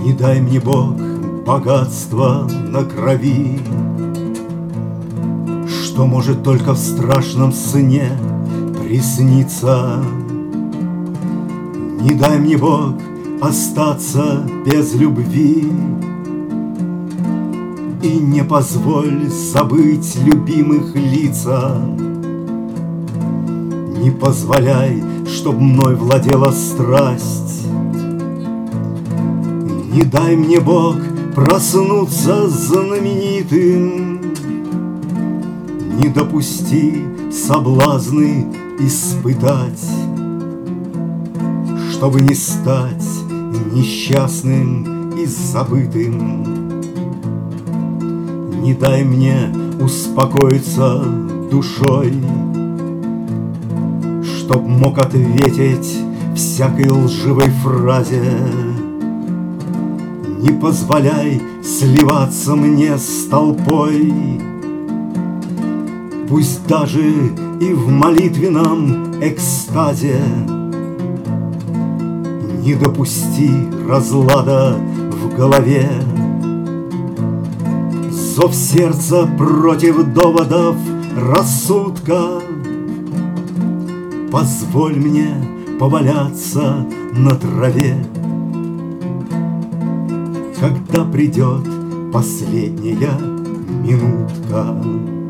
Не дай мне, Бог, богатства на крови, что может только в страшном сне присниться. Не дай мне, Бог, остаться без любви, и не позволь забыть любимых лица. Не позволяй, чтоб мной владела страсть. Не дай мне, Бог, проснуться знаменитым. Не допусти соблазны испытать, чтобы не стать несчастным и забытым. Не дай мне успокоиться душой, чтоб мог ответить всякой лживой фразе. Не позволяй сливаться мне с толпой, пусть даже и в молитвенном экстазе. Не допусти разлада в голове, зов сердца против доводов рассудка. Позволь мне поваляться на траве, когда придет последняя минутка.